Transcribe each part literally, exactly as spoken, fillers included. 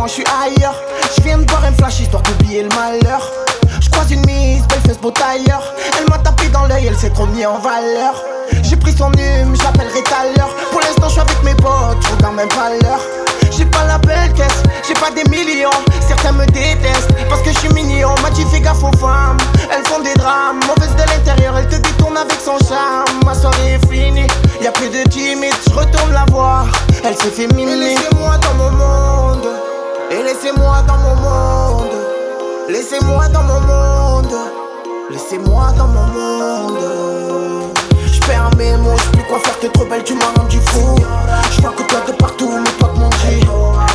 je suis ailleurs. Je viens de boire un flash histoire d'oublier le malheur. Je croise une mise, belle fesse, beau tailleur. Elle m'a tapé dans l'œil, elle s'est trop mis en valeur. J'ai pris son hume, j'appellerai tout à l'heure. Pour l'instant je suis avec mes potes, je regarde même pas l'heure. J'ai pas la belle caisse, j'ai pas des millions. Certains me détestent parce que je suis mignon. M'a dit fais gaffe aux femmes, elles font des drames. Mauvaise de l'intérieur, elle te détourne avec son charme. Ma soirée est finie, y'a plus de timide. Je retourne la voir, elle s'est fait miner. Et laissez-moi dans mon monde, et laissez-moi dans mon monde. Laissez-moi dans mon monde, laissez-moi dans mon monde. J'perds mes mots, j'sais plus quoi faire, t'es trop belle, tu m'as rendu fou. J'vois que toi de partout, mes potes m'ont dit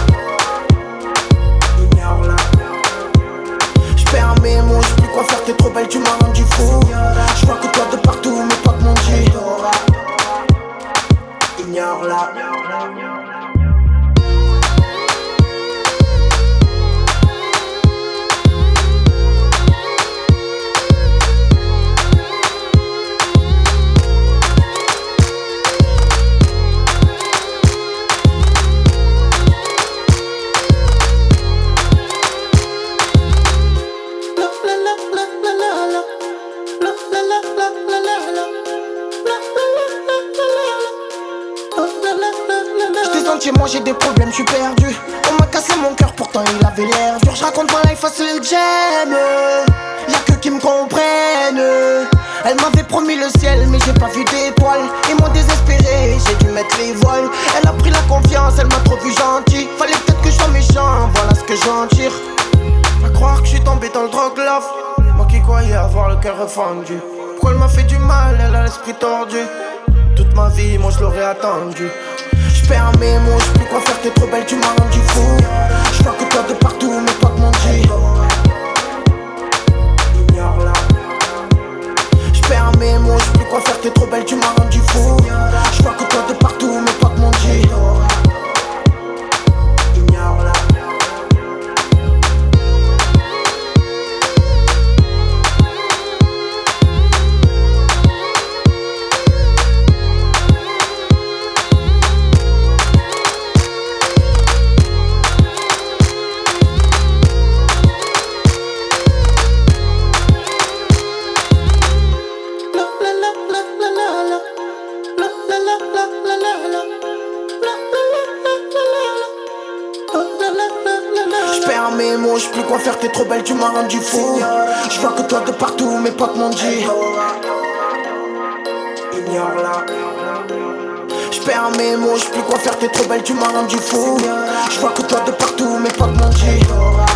J'perds mes mots, j'sais plus quoi faire, t'es trop belle, tu m'as rendu fou. J'vois que toi de partout, mes potes m'ont dit Ignore-la. Chez moi j'ai des problèmes, je suis perdu. On m'a cassé mon cœur, pourtant il avait l'air dur. Je raconte ma life à ce gemme. Y'a que qui me comprennent. Elle m'avait promis le ciel, mais j'ai pas vu d'étoiles. Ils m'ont désespéré, j'ai dû mettre les voiles. Elle a pris la confiance, elle m'a trop vu gentil. Fallait peut-être que je sois méchant, voilà ce que j'en tire. À croire que je suis tombé dans le drogue love. Moi qui croyais avoir le cœur refendu. Pourquoi elle m'a fait du mal, elle a l'esprit tordu. Toute ma vie, moi je l'aurais attendu. J'perds mes mots, j'sais plus quoi faire, t'es trop belle, tu m'as rendu fou. J'vois que toi de partout, mes potes m'ont dit Ignore-la. J'perds mes mots, j'sais plus quoi faire, t'es trop belle, tu m'as rendu fou. J'vois que toi de partout, mes potes m'ont dit Ignore-la. J'perds mes mots, j'sais plus quoi faire, t'es trop belle, tu m'as rendu fou. J'vois que toi de partout, mes potes m'ont dit Ignore-la. J'perds mes mots, j'sais plus quoi faire, t'es trop belle, tu m'as rendu fou. J'vois que toi de partout, mes potes m'ont dit